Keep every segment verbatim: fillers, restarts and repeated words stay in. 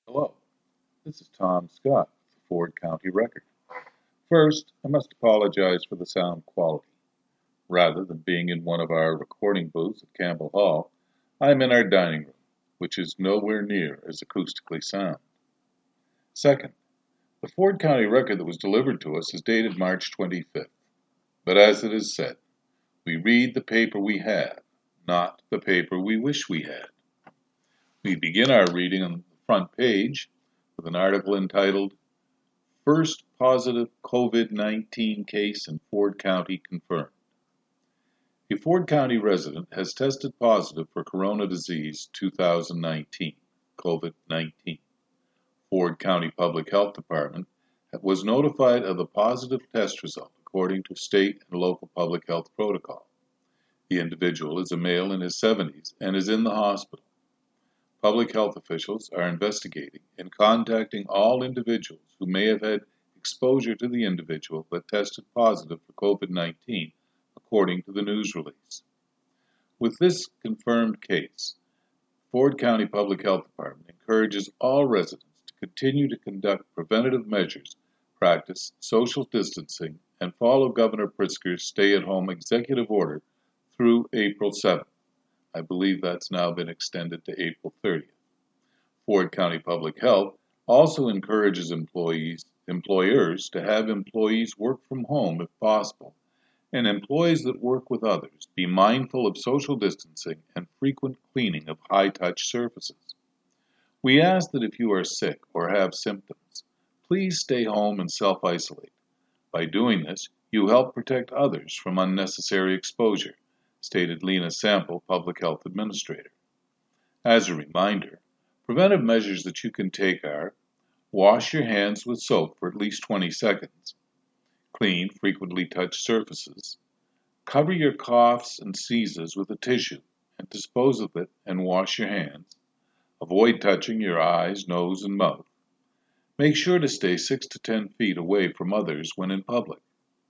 Hello, this is Tom Scott with the Ford County Record. First, I must apologize for the sound quality. Rather than being in one of our recording booths at Campbell Hall, I am in our dining room, which is nowhere near as acoustically sound. Second, the Ford County Record that was delivered to us is dated March twenty-fifth. But as it is said, we read the paper we have, not the paper we wish we had. We begin our reading on the front page with an article entitled, First Positive COVID nineteen Case in Ford County Confirmed. A Ford County resident has tested positive for corona disease two thousand nineteen, COVID nineteen. Ford County Public Health Department was notified of the positive test result according to state and local public health protocol. The individual is a male in his seventies and is in the hospital. Public health officials are investigating and contacting all individuals who may have had exposure to the individual that tested positive for COVID nineteen, according to the news release. With this confirmed case, Ford County Public Health Department encourages all residents to continue to conduct preventative measures, practice social distancing, and follow Governor Pritzker's stay-at-home executive order through April seventh. I believe that's now been extended to April thirtieth. Ford County Public Health also encourages employees, employers to have employees work from home if possible, and employees that work with others be mindful of social distancing and frequent cleaning of high-touch surfaces. We ask that if you are sick or have symptoms, please stay home and self-isolate. By doing this, you help protect others from unnecessary exposure, stated Lena Sample, Public Health Administrator. As a reminder, preventive measures that you can take are wash your hands with soap for at least twenty seconds, clean frequently touched surfaces, cover your coughs and sneezes with a tissue and dispose of it and wash your hands, avoid touching your eyes, nose, and mouth. Make sure to stay six to ten feet away from others when in public.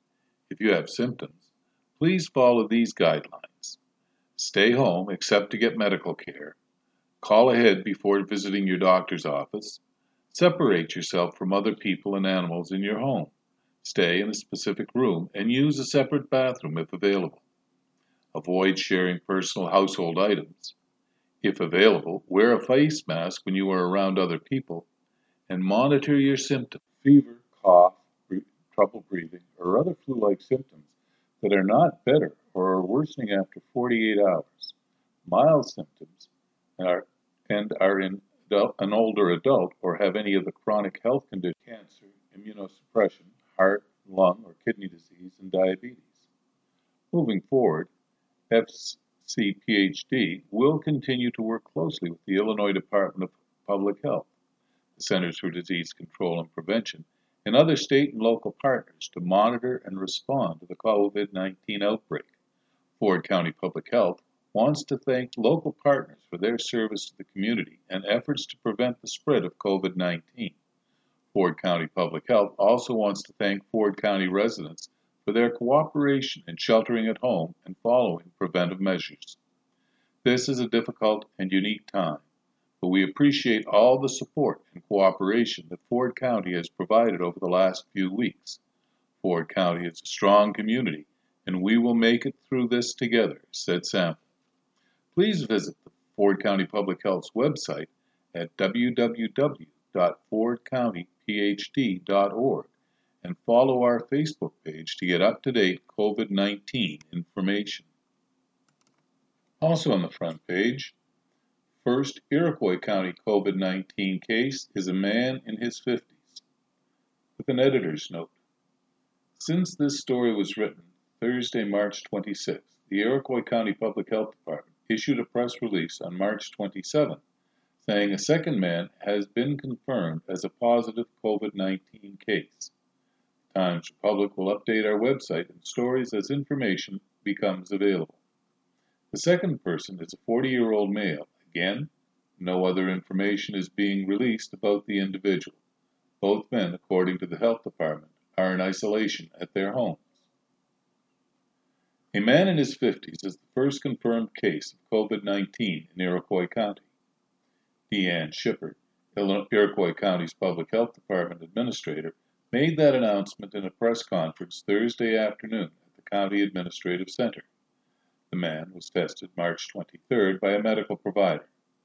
If you have symptoms, please follow these guidelines. Stay home except to get medical care. Call ahead before visiting your doctor's office. Separate yourself from other people and animals in your home. Stay in a specific room and use a separate bathroom if available. Avoid sharing personal household items. If available, wear a face mask when you are around other people, and monitor your symptoms. Fever, cough, trouble breathing, or other flu-like symptoms that are not better or are worsening after forty-eight hours, mild symptoms, are, and are in adult, an older adult or have any of the chronic health conditions, cancer, immunosuppression, heart, lung, or kidney disease, and diabetes. Moving forward, F C P H D will continue to work closely with the Illinois Department of Public Health, the Centers for Disease Control and Prevention, and other state and local partners to monitor and respond to the COVID nineteen outbreak. Ford County Public Health wants to thank local partners for their service to the community and efforts to prevent the spread of COVID nineteen. Ford County Public Health also wants to thank Ford County residents for their cooperation in sheltering at home and following preventive measures. This is a difficult and unique time, but we appreciate all the support and cooperation that Ford County has provided over the last few weeks. Ford County is a strong community, and we will make it through this together, said Sample. Please visit the Ford County Public Health's website at w w w dot ford county p h d dot org and follow our Facebook page to get up-to-date COVID nineteen information. Also on the front page, first Iroquois County COVID nineteen case is a man in his fifties. With an editor's note. Since this story was written Thursday, March twenty-sixth, the Iroquois County Public Health Department issued a press release on March twenty-seventh saying a second man has been confirmed as a positive COVID nineteen case. Times Republic will update our website and stories as information becomes available. The second person is a forty-year-old male. Again, no other information is being released about the individual. Both men, according to the health department, are in isolation at their homes. A man in his fifties is the first confirmed case of COVID nineteen in Iroquois County. Deanne Shipper Iroquois County's Public Health Department administrator made that announcement in a press conference Thursday afternoon at the County Administrative Center. The man was tested March twenty-third by a medical provider.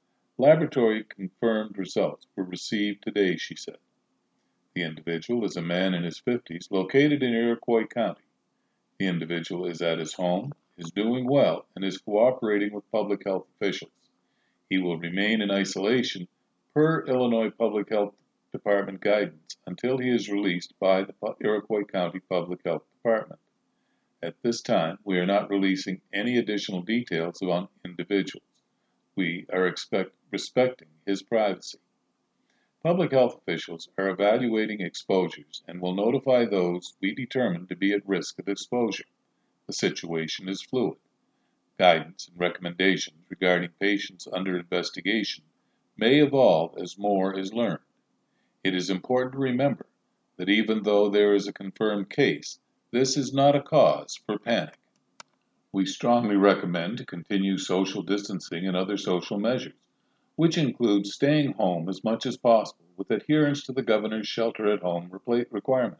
Laboratory-confirmed results were received today, she said. The individual is a man in his fifties located in Iroquois County. The individual is at his home, is doing well, and is cooperating with public health officials. He will remain in isolation per Illinois Public Health Department guidance until he is released by the Iroquois County Public Health Department. At this time, we are not releasing any additional details on individuals. We are expect, respecting his privacy. Public health officials are evaluating exposures and will notify those we determine to be at risk of exposure. The situation is fluid. Guidance and recommendations regarding patients under investigation may evolve as more is learned. It is important to remember that even though there is a confirmed case, this is not a cause for panic. We strongly recommend to continue social distancing and other social measures, which includes staying home as much as possible with adherence to the governor's shelter-at-home requirement.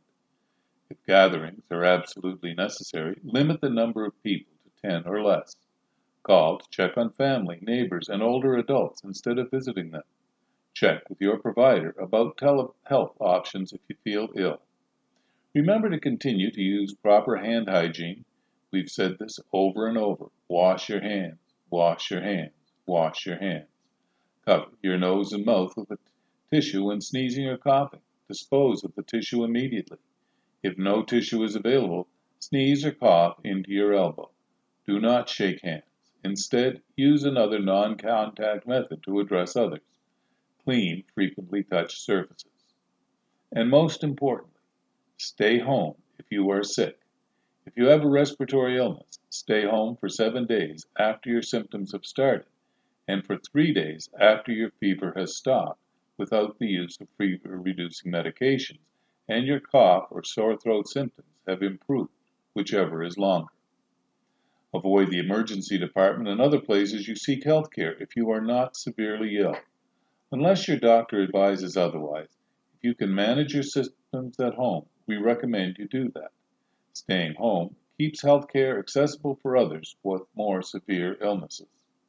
If gatherings are absolutely necessary, limit the number of people to ten or less. Call to check on family, neighbors, and older adults instead of visiting them. Check with your provider about telehealth options if you feel ill. Remember to continue to use proper hand hygiene. We've said this over and over. Wash your hands, wash your hands, wash your hands. Cover your nose and mouth with a tissue when sneezing or coughing. Dispose of the tissue immediately. If no tissue is available, sneeze or cough into your elbow. Do not shake hands. Instead, use another non-contact method to address others. Clean frequently touched surfaces. And most importantly, stay home if you are sick. If you have a respiratory illness, stay home for seven days after your symptoms have started, and for three days after your fever has stopped without the use of fever-reducing medications, and your cough or sore throat symptoms have improved, whichever is longer. Avoid the emergency department and other places you seek health care if you are not severely ill. Unless your doctor advises otherwise, if you can manage your symptoms at home, we recommend you do that. Staying home keeps health care accessible for others with more severe illnesses.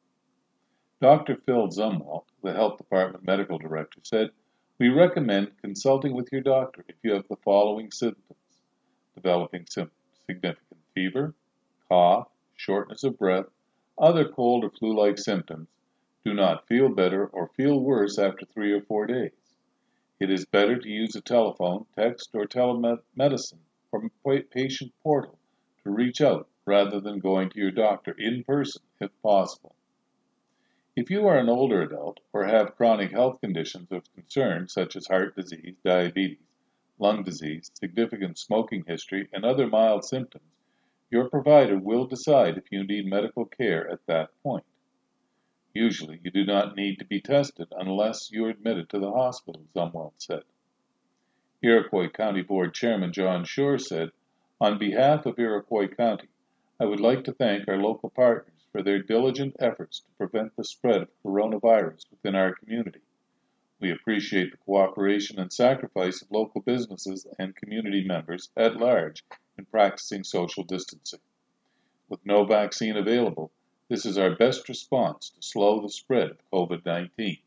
Doctor Phil Zumwalt, the Health Department Medical Director, said, "We recommend consulting with your doctor if you have the following symptoms: developing significant fever, cough, shortness of breath, other cold or flu-like symptoms, do not feel better or feel worse after three or four days. It is better to use a telephone, text, or telemedicine or patient portal to reach out rather than going to your doctor in person if possible. If you are an older adult or have chronic health conditions of concern such as heart disease, diabetes, lung disease, significant smoking history, and other mild symptoms, your provider will decide if you need medical care at that point. Usually, you do not need to be tested unless you are admitted to the hospital," Zumwalt said. Iroquois County Board Chairman John Shore said, "On behalf of Iroquois County, I would like to thank our local partners for their diligent efforts to prevent the spread of coronavirus within our community. We appreciate the cooperation and sacrifice of local businesses and community members at large in practicing social distancing. With no vaccine available, this is our best response to slow the spread of COVID nineteen.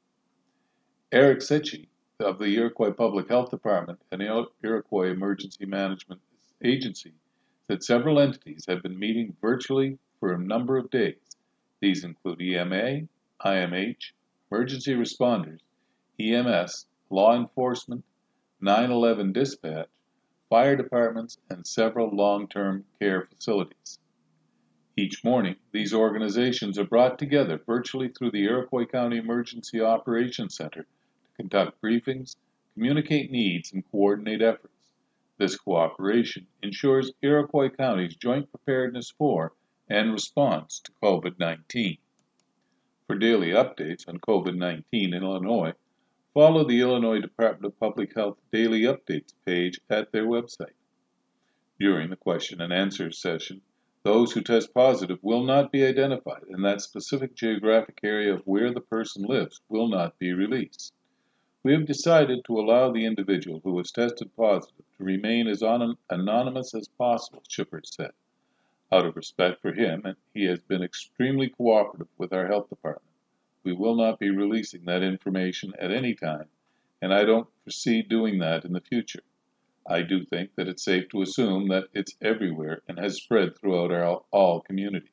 Eric Sitchie of the Iroquois Public Health Department and Iroquois Emergency Management Agency said several entities have been meeting virtually for a number of days. These include E M A, I M H, emergency responders, E M S, law enforcement, nine eleven dispatch, fire departments, and several long-term care facilities. Each morning, these organizations are brought together virtually through the Iroquois County Emergency Operations Center to conduct briefings, communicate needs, and coordinate efforts. This cooperation ensures Iroquois County's joint preparedness for and response to COVID nineteen. For daily updates on COVID nineteen in Illinois, follow the Illinois Department of Public Health Daily Updates page at their website. During the question and answer session, those who test positive will not be identified, and that specific geographic area of where the person lives will not be released. We have decided to allow the individual who was tested positive to remain as anon- anonymous as possible, Shippert said. Out of respect for him, and he has been extremely cooperative with our health department. We will not be releasing that information at any time, and I don't foresee doing that in the future. I do think that it's safe to assume that it's everywhere and has spread throughout our all communities.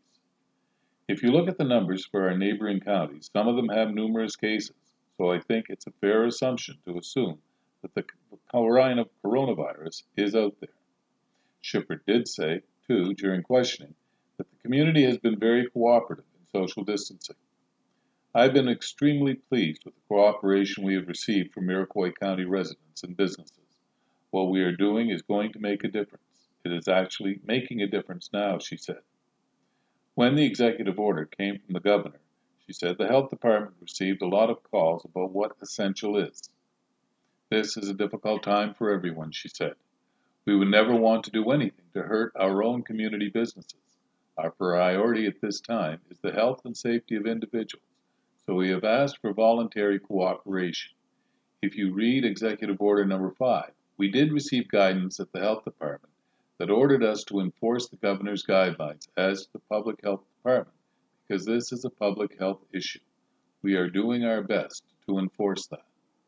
If you look at the numbers for our neighboring counties, some of them have numerous cases, so I think it's a fair assumption to assume that the coronavirus is out there. Shippert did say, too, during questioning, that the community has been very cooperative in social distancing. I've been extremely pleased with the cooperation we have received from Iroquois County residents and businesses. What we are doing is going to make a difference. It is actually making a difference now, she said. When the executive order came from the governor, she said the health department received a lot of calls about what essential is. This is a difficult time for everyone, she said. We would never want to do anything to hurt our own community businesses. Our priority at this time is the health and safety of individuals, so we have asked for voluntary cooperation. If you read Executive Order Number five, we did receive guidance at the Health Department that ordered us to enforce the Governor's guidelines as the Public Health Department, because this is a public health issue. We are doing our best to enforce that.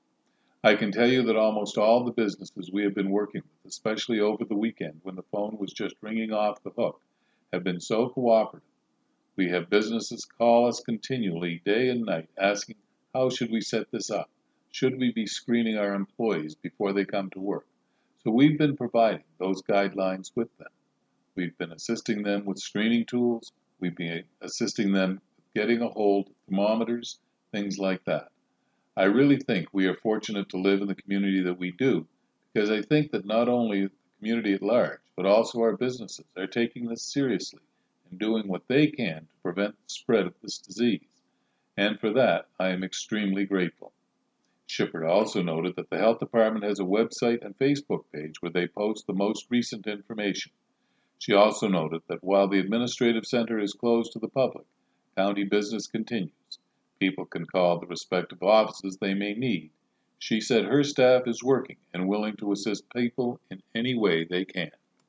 I can tell you that almost all the businesses we have been working with, especially over the weekend when the phone was just ringing off the hook, have been so cooperative. We have businesses call us continually, day and night, asking, how should we set this up? Should we be screening our employees before they come to work? So we've been providing those guidelines with them. We've been assisting them with screening tools. We've been assisting them with getting a hold of thermometers, things like that. I really think we are fortunate to live in the community that we do, because I think that not only the community at large, but also our businesses are taking this seriously and doing what they can to prevent the spread of this disease. And for that, I am extremely grateful. Shippert also noted that the health department has a website and Facebook page where they post the most recent information. She also noted that while the administrative center is closed to the public, county business continues. People can call the respective offices they may need. She said her staff is working and willing to assist people in any way they can.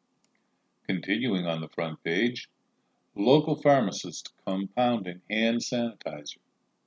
Continuing on the front page, local pharmacist compounding hand sanitizer.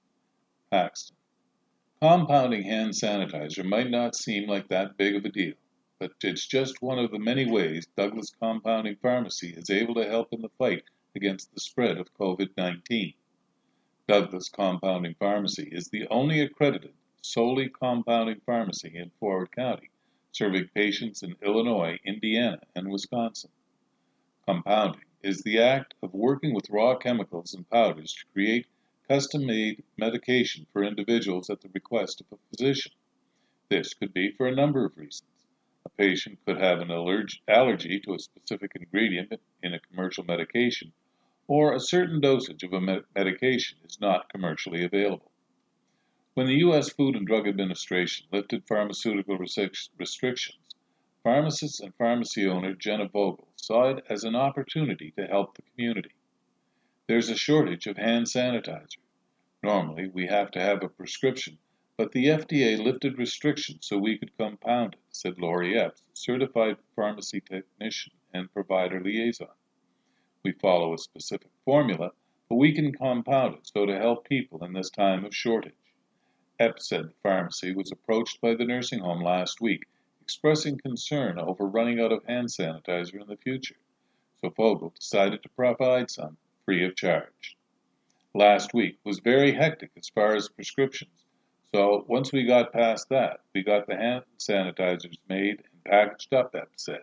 Paxton. Compounding hand sanitizer might not seem like that big of a deal, but it's just one of the many ways Douglas Compounding Pharmacy is able to help in the fight against the spread of COVID nineteen. Douglas Compounding Pharmacy is the only accredited, solely compounding pharmacy in Forward County, serving patients in Illinois, Indiana, and Wisconsin. Compounding is the act of working with raw chemicals and powders to create custom-made medication for individuals at the request of a physician. This could be for a number of reasons. A patient could have an allerg- allergy to a specific ingredient in a commercial medication, or a certain dosage of a med- medication is not commercially available. When the U S Food and Drug Administration lifted pharmaceutical restric- restrictions, pharmacist and pharmacy owner Jenna Vogel saw it as an opportunity to help the community. There's a shortage of hand sanitizer. Normally, we have to have a prescription, but the F D A lifted restrictions so we could compound it, said Lori Epps, certified pharmacy technician and provider liaison. We follow a specific formula, but we can compound it so to help people in this time of shortage. Epps said the pharmacy was approached by the nursing home last week, expressing concern over running out of hand sanitizer in the future, so Vogel decided to provide some free of charge. Last week was very hectic as far as prescriptions, so once we got past that, we got the hand sanitizers made and packaged up, Epps said.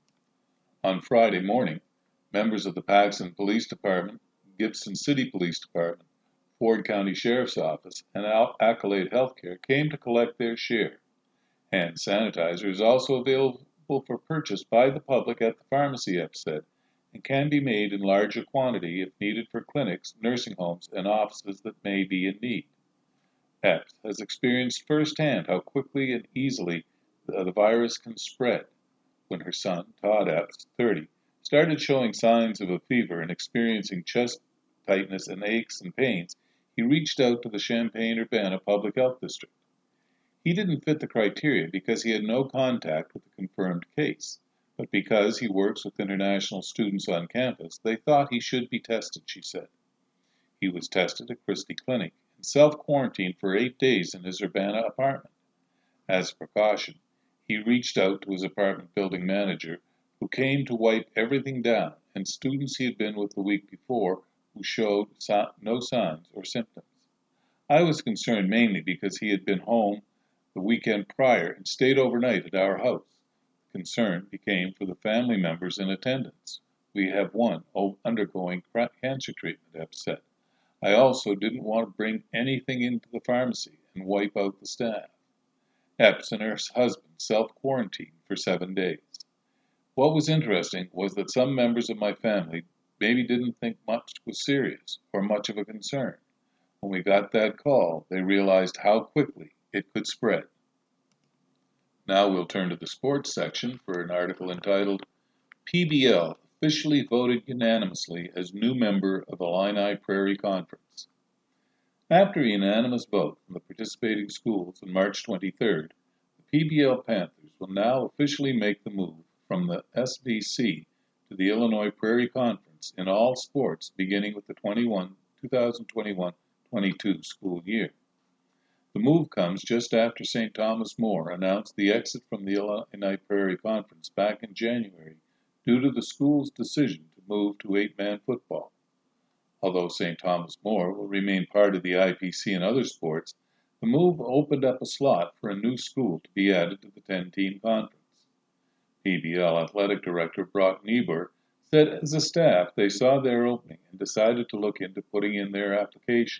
On Friday morning, members of the Paxton Police Department, Gibson City Police Department, Ford County Sheriff's Office, and Accolade Healthcare came to collect their share. Hand sanitizer is also available for purchase by the public at the pharmacy, Epps said, and can be made in larger quantity if needed for clinics, nursing homes, and offices that may be in need. Epps has experienced firsthand how quickly and easily the virus can spread. When her son, Todd Epps, thirty, started showing signs of a fever and experiencing chest tightness and aches and pains, he reached out to the Champaign-Urbana Public Health District. He didn't fit the criteria because he had no contact with the confirmed case, but because he works with international students on campus, they thought he should be tested, she said. He was tested at Christie Clinic and self-quarantined for eight days in his Urbana apartment. As a precaution, he reached out to his apartment building manager, who came to wipe everything down, and students he had been with the week before who showed no signs or symptoms. I was concerned mainly because he had been home the weekend prior and stayed overnight at our house. Concern became for the family members in attendance. We have one undergoing cancer treatment, Epps said. I also didn't want to bring anything into the pharmacy and wipe out the staff. Epps and her husband self-quarantined for seven days. What was interesting was that some members of my family maybe didn't think much was serious or much of a concern. When we got that call, they realized how quickly it could spread. Now we'll turn to the sports section for an article entitled, P B L Officially Voted Unanimously as New Member of Illini Prairie Conference. After a unanimous vote from the participating schools on March twenty-third, the P B L Panthers will now officially make the move from the S B C to the Illinois Prairie Conference in all sports beginning with the twenty twenty-one twenty-two school year. The move comes just after Saint Thomas More announced the exit from the Illinois Prairie Conference back in January due to the school's decision to move to eight-man football. Although Saint Thomas More will remain part of the I P C and other sports, the move opened up a slot for a new school to be added to the ten-team conference. P B L Athletic Director Brock Niebuhr said as a staff they saw their opening and decided to look into putting in their application.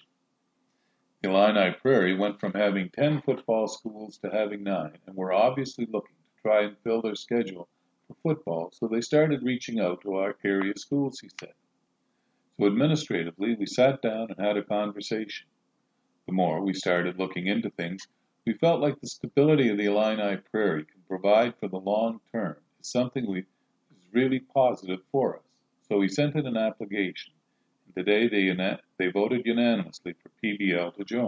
Illini Prairie went from having ten football schools to having nine, and were obviously looking to try and fill their schedule for football, so they started reaching out to our area schools, he said. So administratively, we sat down and had a conversation. The more we started looking into things, we felt like the stability of the Illini Prairie can provide for the long term is something we, is really positive for us. So we sent in an application, and today they, una- they voted unanimously for P B L to join.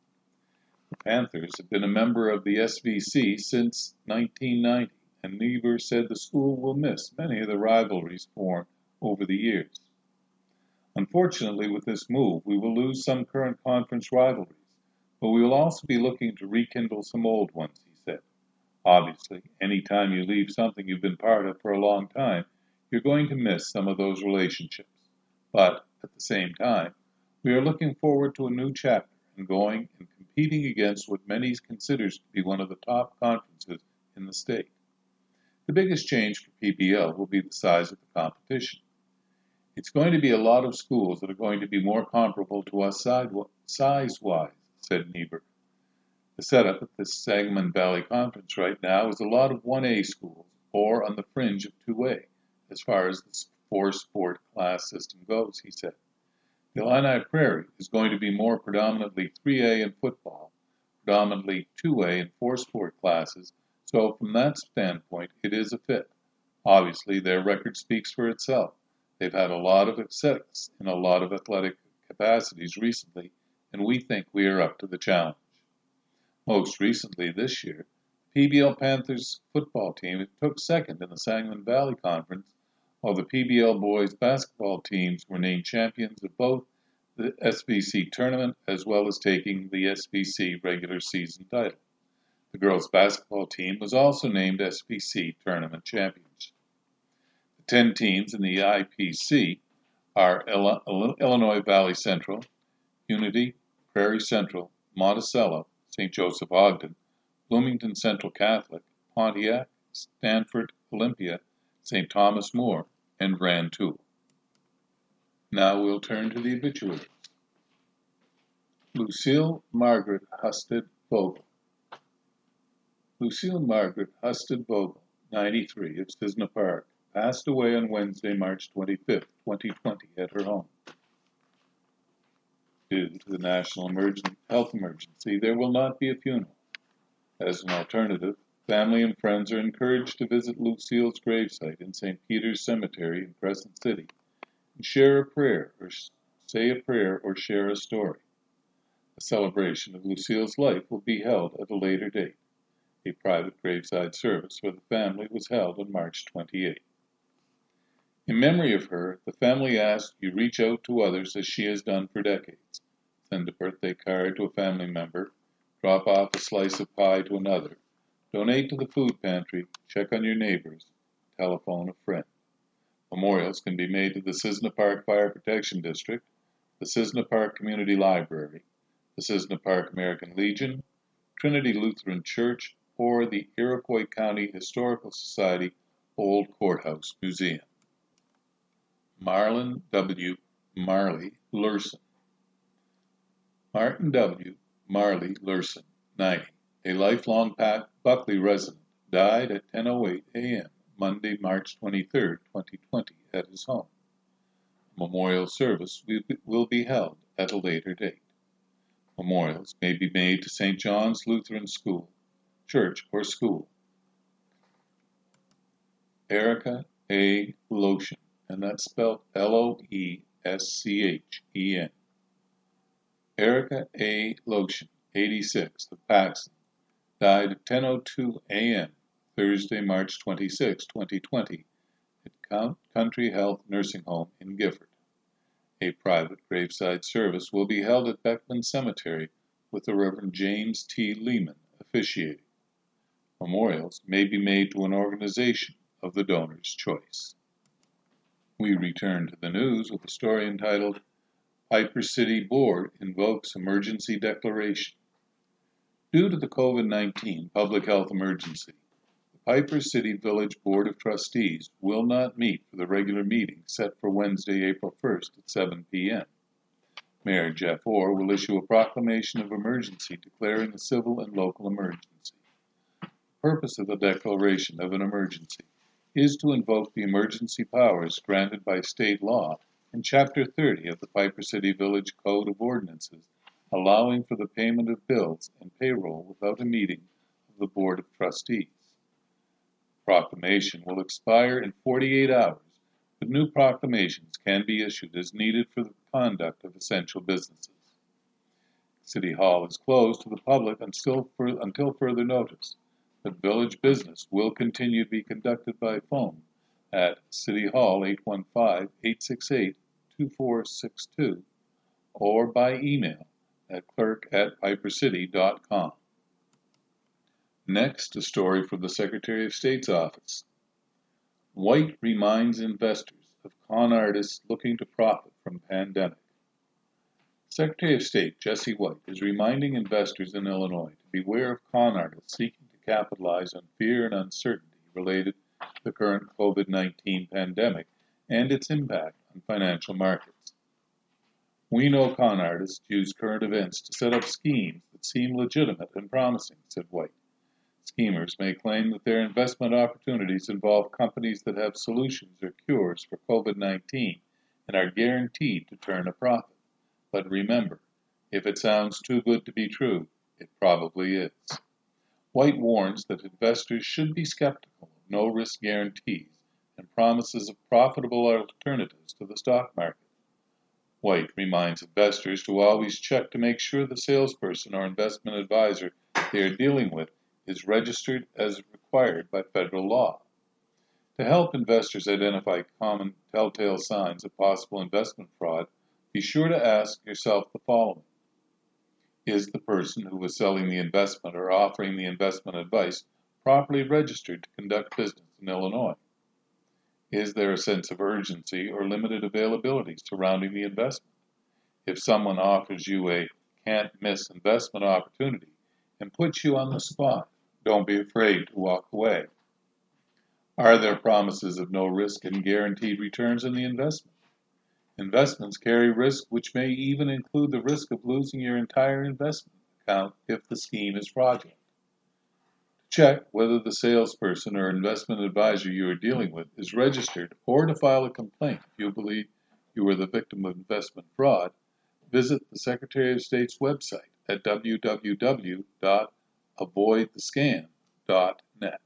The Panthers have been a member of the S V C since nineteen ninety, and Niebuhr said the school will miss many of the rivalries formed over the years. Unfortunately, with this move, we will lose some current conference rivalries, but we will also be looking to rekindle some old ones, he said. Obviously, any time you leave something you've been part of for a long time, you're going to miss some of those relationships. But, at the same time, we are looking forward to a new chapter and going and competing against what many considers to be one of the top conferences in the state. The biggest change for P B L will be the size of the competition. It's going to be a lot of schools that are going to be more comparable to us size-wise, said Niebuhr. The setup at the Sangamon Valley Conference right now is a lot of one A schools, or on the fringe of two A, as far as the four-sport class system goes, he said. The Illini Prairie is going to be more predominantly three A in football, predominantly two A in four-sport classes, so from that standpoint, it is a fit. Obviously, their record speaks for itself. They've had a lot of success in a lot of athletic capacities recently, and we think we are up to the challenge. Most recently this year, the P B L Panthers football team took second in the Sangamon Valley Conference, while the P B L boys basketball teams were named champions of both the S V C tournament as well as taking the S V C regular season title. The girls basketball team was also named S V C tournament champions. The ten teams in the I P C are Illinois Valley Central, Unity, Prairie Central, Monticello, Saint Joseph Ogden, Bloomington Central Catholic, Pontiac, Stanford, Olympia, Saint Thomas More, and Rantoul. Now we'll turn to the obituaries. Lucille Margaret Husted Vogel. Lucille Margaret Husted Vogel, ninety-three, of Cisna Park, passed away on Wednesday, March twenty-fifth, twenty twenty, at her home. Due to the national emergency, health emergency, there will not be a funeral. As an alternative, family and friends are encouraged to visit Lucille's gravesite in Saint Peter's Cemetery in Crescent City and share a prayer or say a prayer or share a story. A celebration of Lucille's life will be held at a later date. A private graveside service for the family was held on March twenty-eighth. In memory of her, the family asks you reach out to others as she has done for decades. Send a birthday card to a family member, drop off a slice of pie to another, donate to the food pantry, check on your neighbors, telephone a friend. Memorials can be made to the Cisna Park Fire Protection District, the Cisna Park Community Library, the Cisna Park American Legion, Trinity Lutheran Church, or the Iroquois County Historical Society Old Courthouse Museum. Marlon W. Marley Lurson. Martin W. Marley Lurson, ninety, a lifelong Pat Buckley resident, died at ten oh eight a.m. Monday, March twenty-third, twenty twenty, at his home. A memorial service will be held at a later date. Memorials may be made to Saint John's Lutheran School, Church, or School. Erica A. Lotion, and that's spelled L O E S C H E N. Erica A. Lotion, eighty-six, of Paxton, died at ten oh two a.m. Thursday, March twenty-sixth, twenty twenty, at Country Health Nursing Home in Gifford. A private graveside service will be held at Beckman Cemetery with the Reverend James T. Lehman officiating. Memorials may be made to an organization of the donor's choice. We return to the news with a story entitled Piper City Board Invokes Emergency Declaration. Due to the COVID nineteen public health emergency, the Piper City Village Board of Trustees will not meet for the regular meeting set for Wednesday, April first at seven p.m. Mayor Jeff Orr will issue a proclamation of emergency declaring a civil and local emergency. The purpose of the declaration of an emergency is to invoke the emergency powers granted by state law in Chapter thirty of the Piper City Village Code of Ordinances, allowing for the payment of bills and payroll without a meeting of the Board of Trustees. The proclamation will expire in forty-eight hours, but new proclamations can be issued as needed for the conduct of essential businesses. City Hall is closed to the public until, for, until further notice, but village business will continue to be conducted by phone at City Hall eight one five, eight six eight, two four six two or by email at clerk at pipercity dot com. Next, a story from the Secretary of State's office. White reminds investors of con artists looking to profit from pandemic. Secretary of State Jesse White is reminding investors in Illinois to beware of con artists seeking to capitalize on fear and uncertainty related to the current COVID nineteen pandemic and its impact on financial markets. We know con artists use current events to set up schemes that seem legitimate and promising, said White. Schemers may claim that their investment opportunities involve companies that have solutions or cures for COVID nineteen and are guaranteed to turn a profit. But remember, if it sounds too good to be true, it probably is. White warns that investors should be skeptical of no-risk guarantees and promises of profitable alternatives to the stock market. White reminds investors to always check to make sure the salesperson or investment advisor they are dealing with is registered as required by federal law. To help investors identify common telltale signs of possible investment fraud, be sure to ask yourself the following. Is the person who is selling the investment or offering the investment advice properly registered to conduct business in Illinois? Is there a sense of urgency or limited availability surrounding the investment? If someone offers you a can't-miss investment opportunity and puts you on the spot, don't be afraid to walk away. Are there promises of no risk and guaranteed returns in the investment? Investments carry risk which may even include the risk of losing your entire investment account if the scheme is fraudulent. Check whether the salesperson or investment advisor you are dealing with is registered, or to file a complaint if you believe you are the victim of investment fraud, visit the Secretary of State's website at w w w dot avoid the scam dot net.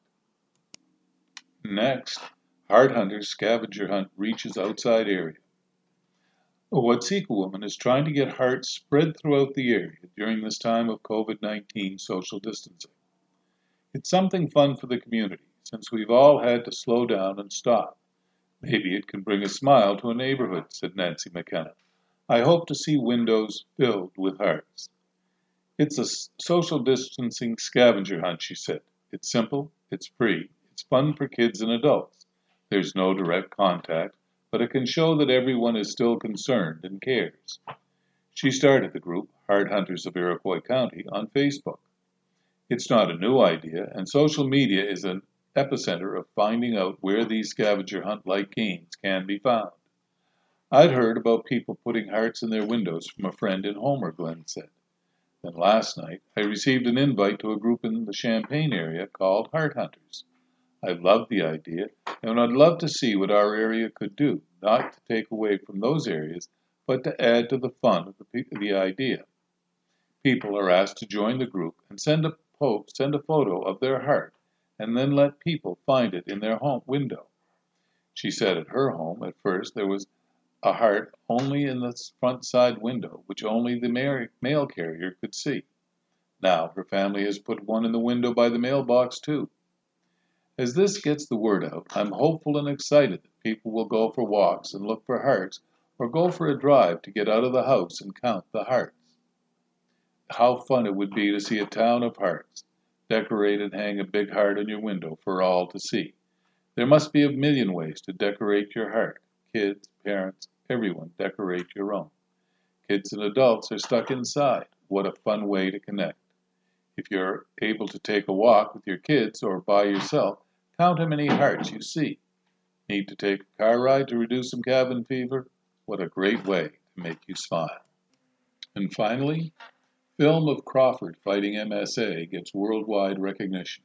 Next, Heart Hunter's scavenger hunt reaches outside area. A Watseka woman is trying to get hearts spread throughout the area during this time of COVID nineteen social distancing. It's something fun for the community, since we've all had to slow down and stop. Maybe it can bring a smile to a neighborhood, said Nancy McKenna. I hope to see windows filled with hearts. It's a social distancing scavenger hunt, she said. It's simple, it's free, it's fun for kids and adults. There's no direct contact, but it can show that everyone is still concerned and cares. She started the group, Heart Hunters of Iroquois County, on Facebook. It's not a new idea, and social media is an epicenter of finding out where these scavenger hunt-like games can be found. I'd heard about people putting hearts in their windows from a friend in Homer, Glenn said. Then last night, I received an invite to a group in the Champaign area called Heart Hunters. I loved the idea, and I'd love to see what our area could do, not to take away from those areas, but to add to the fun of the, the idea. People are asked to join the group and send a, po- send a photo of their heart, and then let people find it in their home window. She said at her home, at first, there was a heart only in the front side window, which only the mail carrier could see. Now her family has put one in the window by the mailbox, too. As this gets the word out, I'm hopeful and excited that people will go for walks and look for hearts, or go for a drive to get out of the house and count the hearts. How fun it would be to see a town of hearts. Decorate and hang a big heart on your window for all to see. There must be a million ways to decorate your heart. Kids, parents, everyone decorate your own. Kids and adults are stuck inside. What a fun way to connect. If you're able to take a walk with your kids or by yourself, count how many hearts you see. Need to take a car ride to reduce some cabin fever? What a great way to make you smile. And finally, film of Crawford fighting M S A gets worldwide recognition.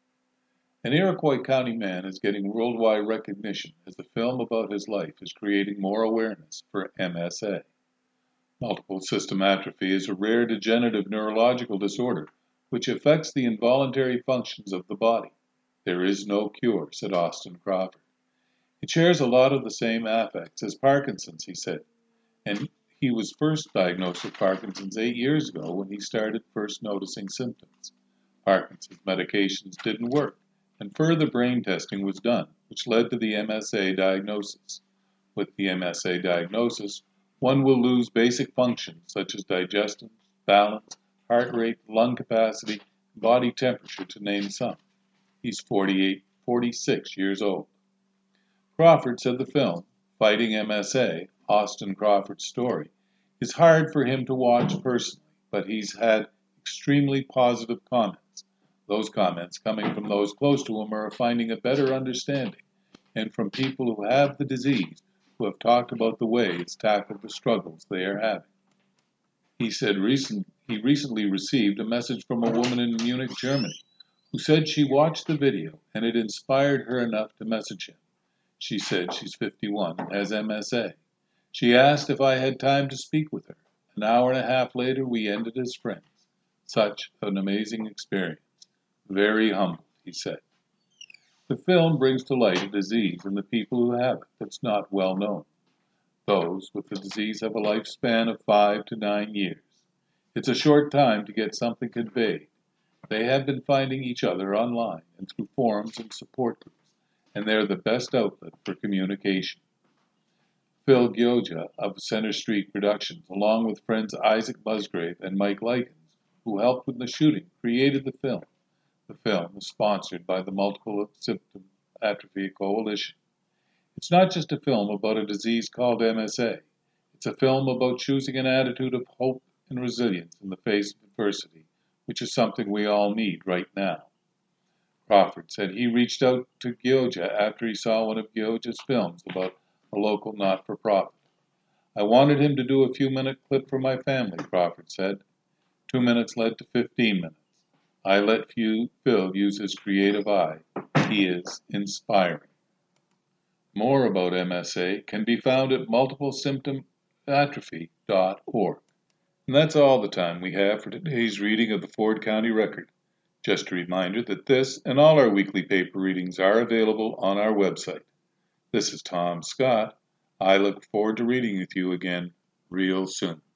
An Iroquois County man is getting worldwide recognition as the film about his life is creating more awareness for M S A. Multiple system atrophy is a rare degenerative neurological disorder which affects the involuntary functions of the body. There is no cure, said Austin Crawford. It shares a lot of the same affects as Parkinson's, he said, and he was first diagnosed with Parkinson's eight years ago when he started first noticing symptoms. Parkinson's medications didn't work, and further brain testing was done, which led to the M S A diagnosis. With the M S A diagnosis, one will lose basic functions such as digestion, balance, heart rate, lung capacity, body temperature, to name some. He's forty-eight, forty-six years old. Crawford said the film, Fighting M S A, Austin Crawford's story, is hard for him to watch personally, but he's had extremely positive comments. Those comments coming from those close to him are finding a better understanding, and from people who have the disease who have talked about the way it's tackled the struggles they are having. He said recent, he recently received a message from a woman in Munich, Germany, who said she watched the video and it inspired her enough to message him. She said she's fifty-one and has M S A. She asked if I had time to speak with her. An hour and a half later, we ended as friends. Such an amazing experience. Very humble, he said. The film brings to light a disease and the people who have it that's not well known. Those with the disease have a lifespan of five to nine years. It's a short time to get something conveyed. They have been finding each other online and through forums and support groups, and they're the best outlet for communication. Phil Gioja of Center Street Productions, along with friends Isaac Musgrave and Mike Likens, who helped with the shooting, created the film. The film is sponsored by the Multiple System Atrophy Coalition. It's not just a film about a disease called M S A. It's a film about choosing an attitude of hope and resilience in the face of adversity, which is something we all need right now. Crawford said he reached out to Gioja after he saw one of Gioja's films about a local not-for-profit. I wanted him to do a few-minute clip for my family, Crawford said. Two minutes led to fifteen minutes. I let Phil use his creative eye. He is inspiring. More about M S A can be found at multiple symptom atrophy dot org. And that's all the time we have for today's reading of the Ford County Record. Just a reminder that this and all our weekly paper readings are available on our website. This is Tom Scott. I look forward to reading with you again real soon.